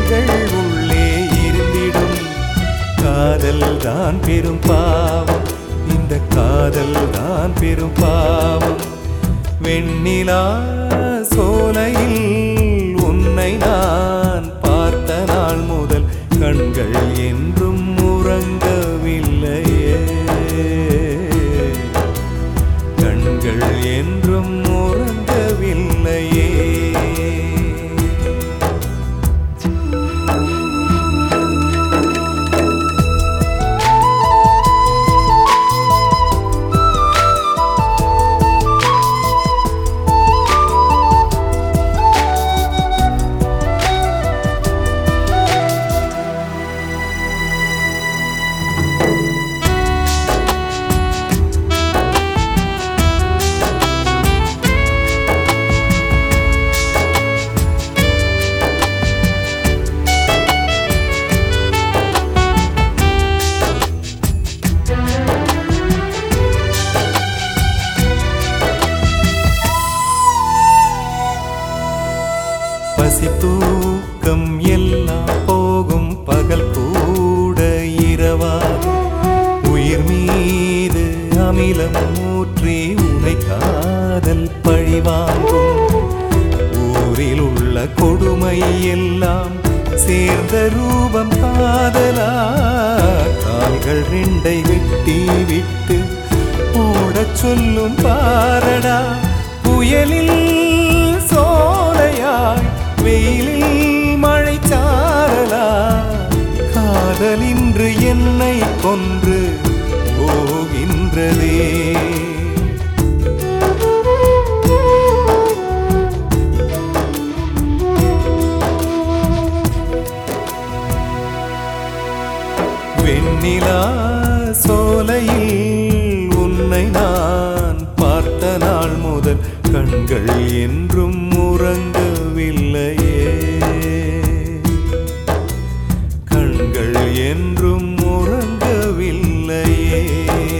தேள்கள் உள்ளே இருந்திடும். காதல் தான் பெரும் பாவம், இந்த காதல் தான் பெரும் பாவம். வெண்ணிலா சோலையில் உன்னை நான் பார்த்த நாள் முதல் கண்கள் என்றும் உறங்கவில்லையே, கண்கள் என்றும் உறங்கவில்லையே. பசி தூக்கம் எல்லாம் போகும், பகல் கூட இரவாகும். உயிர் மீது அமிலம் ஊற்றி உனை காதல் பழிவாங்கும். ஊரில் உள்ள கொடுமை எல்லாம் சேர்ந்த ரூபம் காதலா. கால்கள் ரெண்டை வெட்டி விட்டு ஓடச் சொல்லும் பாரடா. புயலில் சோலையாய் வெயிலில் மழை சாரலா. காதலின்று என்னை கொன்று போகின்றதே. வெண்ணிலா சோலையில் உன்னை நான் பார்த்த நாள் முதல் கண்கள் என்றும் உறங்கவில்லையே, கண்கள் என்றும் உறங்கவில்லையே.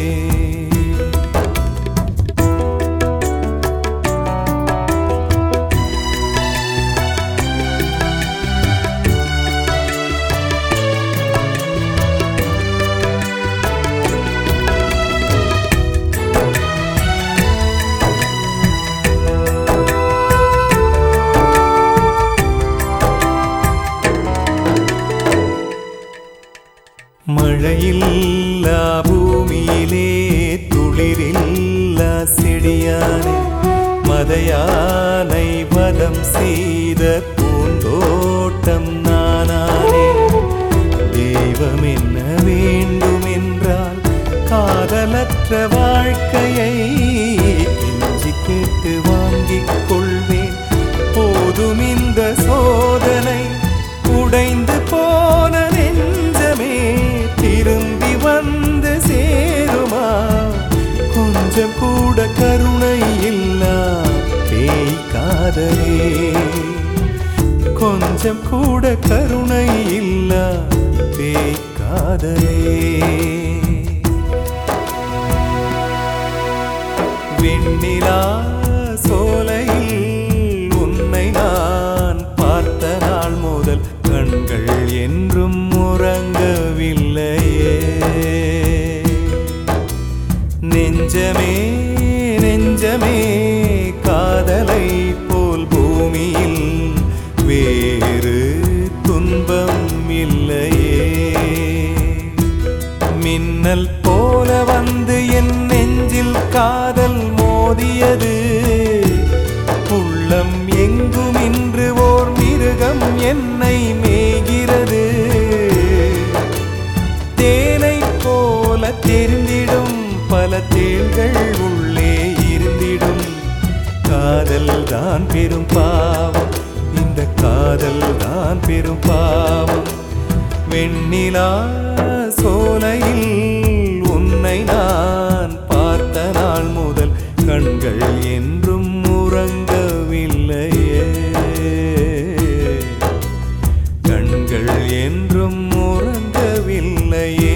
மழையில்லா பூமியிலே துளிரில்லா செடியானே. மதையானை வதம் செய்த பூந்தோட்டம் நானானே. தெய்வம் என்ன வேண்டும் என்றால் காதலற்ற வாழ்க்கையை கெஞ்சி கேட்டு வாங்கிக் கொள்வேன். போதும் இந்த சோதனை. உடைந்து போன நெஞ்சமே திரும்பி வந்து சேருமா? கொஞ்சம் கூட கருணை இல்லா பேய் காதலே, கொஞ்சம் கூட கருணை இல்லா பேய் காதலே. வெண்ணிலா சோலையில் உன்னை நான் பார்த்த நாள் முதல் கண்கள் என்றும் உறங்கவில்லையே. நெஞ்சமே நெஞ்சமே காதலை போல் பூமியில் வேறு துன்பம் இல்லையே. மின்னல் போல வந்து என் நெஞ்சில் காதல் மோதியது. உள்ளம் எங்கும் இன்று ஓர் மிருகம் என்னை மேய்கிறது. தேனை போல தெரிந்திடும் பல தேள்கள் உள்ளே இருந்திடும். காதல் தான் பெரும் பாவம், இந்த காதல் தான் பெரும் பாவம். வெண்ணிலா சோலையில் உன்னை நான் பார்த்த நாள் முதல் கண்கள் என்றும் உறங்கவில்லையே, கண்கள் என்றும் உறங்கவில்லையே.